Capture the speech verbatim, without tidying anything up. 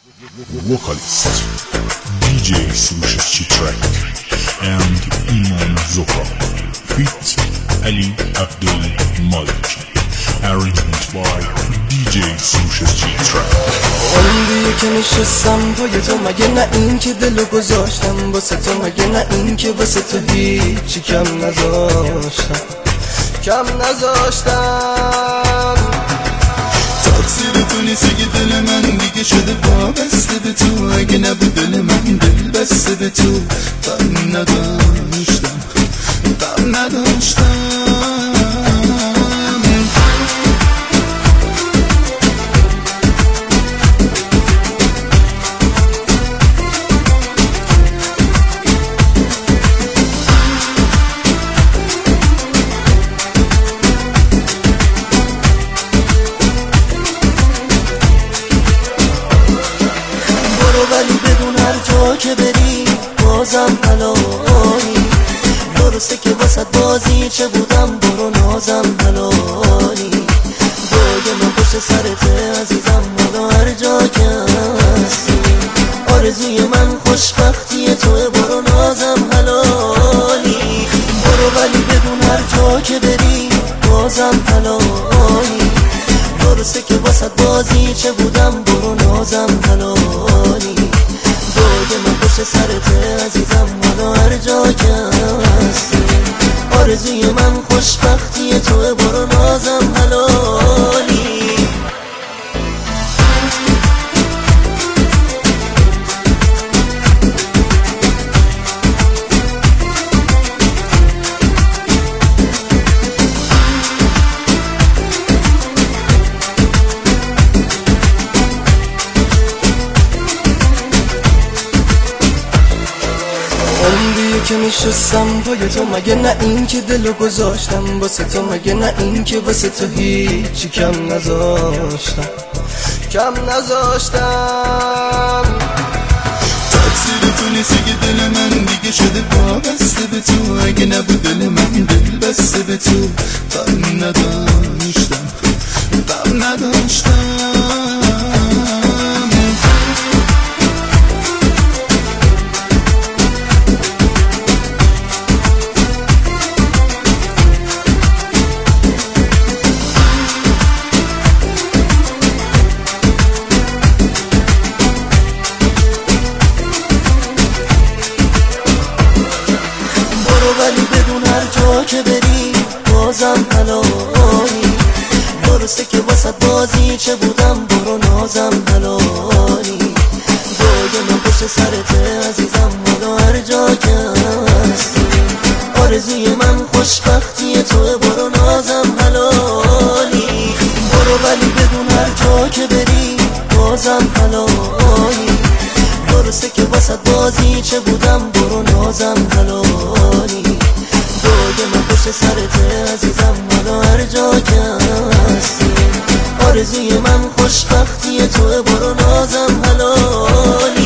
Vocalist D J Srusheschi Track and Iman Zohra feat Ali Abdul Malik. Arrangement by D J Srusheschi Track. عمریه که نشستم پای تو، مگه نه این که دلو گذاشتم واسه تو، مگه نه این که واسه تو هیچی کم نذاشتم کم نذاشتم. تقصیر تو نیستی که دل من دیگه شده وابسته به تو، اگه نبود دل من دل بسته به تو. غم نداشتم غم نداشتم. ولی بدون هر جا که بری بازم حلالی، درسته که واسه بازی چه بودم، برو نازم حلالی. دایم من پشت سرته عزیزم، حالا هر جا که هستی. آرزوی من خوشبختی توه، برو نازم حلالی. برو ولی بدون هر جا که بری بازم حلالی، درسته که واسه بازی چه بودم، برو نازم حلالی. دایم من پشت سرته عزیزم، حالا هر جا که هستی. آرزوی من خوشبختی توه، برو نازم حلالی. عمریه که نشستم پای تو، مگه نه این که دلو گذاشتم واسه تو، مگه نه این که واسه تو هیچی کم نذاشتم کم نذاشتم. تقصیر تو نیستی که دل من دیگه شده وابسته به تو، اگه نبود دل من دل بسته به تو. غم نداشتم غم نداشتم. ولی بدون هر جا که بری بازم حلالی، درسته که واسه بازی چه بودم، برو نازم حلالی. دایم من پشت سرته عزیزم، حالا هر جا که هستی. آرزوی من خوشبختی توه، برو نازم حلالی. برو ولی بدون هر جا که بری بازم حلالی، درسته که واسه بازی چه بودم، برو نازم حلالی. دایم من پشت سرته عزیزم، حالا هر جا که هستی. آرزوی من خوشبختی توه، برو نازم حلالی.